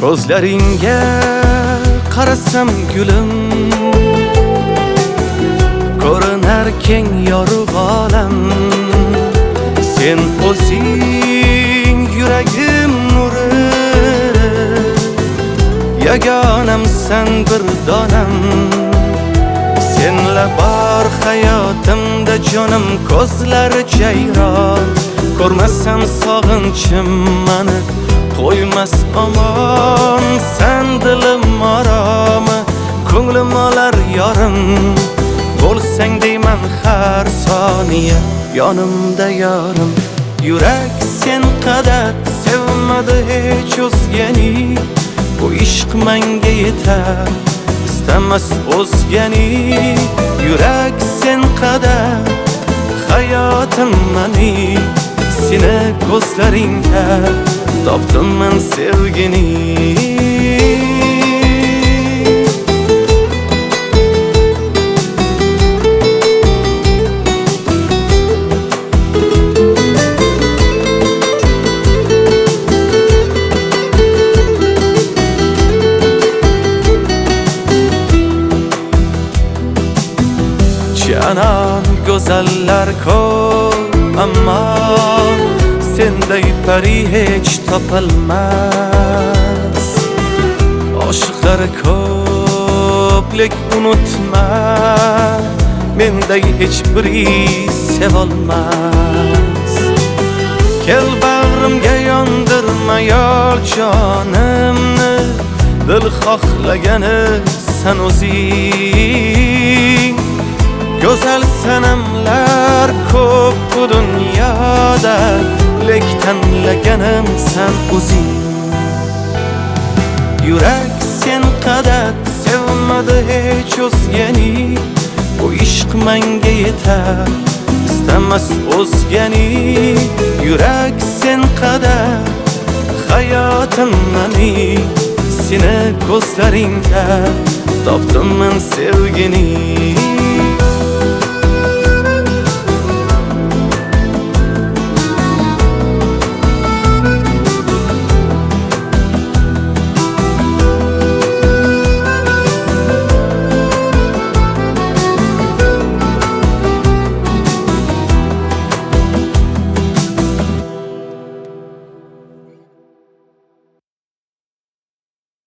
ko'zlaringga qarasam gulim, ko'rinar keng yorug' olam. Sen o'zing yuragim nuri, yagonamsan bir donam. Senla bor hayotimda jonim, ko'zlari jayron. Ko'rmasam sog'inchim mani qo'ymas omon. Sen dilim oromi, ko'nglim olar yorim. Bo'lsang deyman har soniya yonimda yorim. Yurak sen qadar sevmadi hech o'zgani, bu ishq menga yetar, istamas o'zgani. Yurak sen qadar hayotim mani, seni ko'zlaringda topdim men sevgini. Canan go'zallar ko'p, ammo senday pari hech topilmas. Oshiqlar ko'p, lek unutma, menday hech biri sevolmas. Kel bag'rimga yondirma yor jonimni, dil xohlagani sen o'zing. Go'zal sanamlar ko'p bu dunyoda, lek tanlaganim sen o'zing. Yurak sen qadar sevmadi hech o'zgani, bu ishq menga yetar, istamas o'zgani. Yurak sen qadar hayotim mani, seni ko'zlaringda topdim men sevgini.